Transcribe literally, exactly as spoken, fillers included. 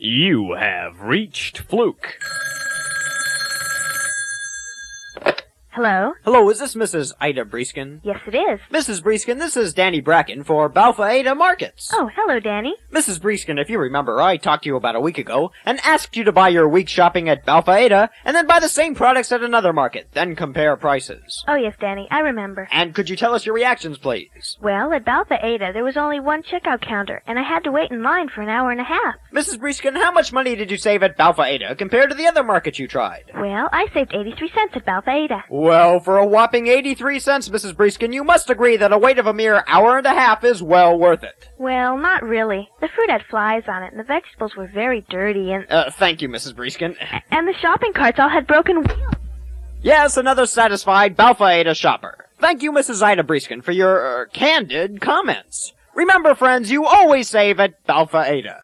You have reached Fluke. Hello? Hello, is this Missus Ida Breeskin? Yes, it is. Missus Breeskin, this is Danny Bracken for Balfa Ada Markets. Oh, hello, Danny. Missus Breeskin, if you remember, I talked to you about a week ago and asked you to buy your week shopping at Balfa Ada and then buy the same products at another market, then compare prices. Oh, yes, Danny, I remember. And could you tell us your reactions, please? Well, at Balfa Ada, there was only one checkout counter, and I had to wait in line for an hour and a half. Missus Breeskin, how much money did you save at Balfa Ada compared to the other markets you tried? Well, I saved eighty-three cents at Balfa Ada. Well, for a whopping eighty-three cents, Missus Breeskin, you must agree that a wait of a mere hour and a half is well worth it. Well, not really. The fruit had flies on it, and the vegetables were very dirty, and... Uh, thank you, Missus Breeskin. And the shopping carts all had broken wheels. Yes, another satisfied Balfa Ada shopper. Thank you, Missus Ida Breeskin, for your, uh, candid comments. Remember, friends, you always save at Balfa Ada.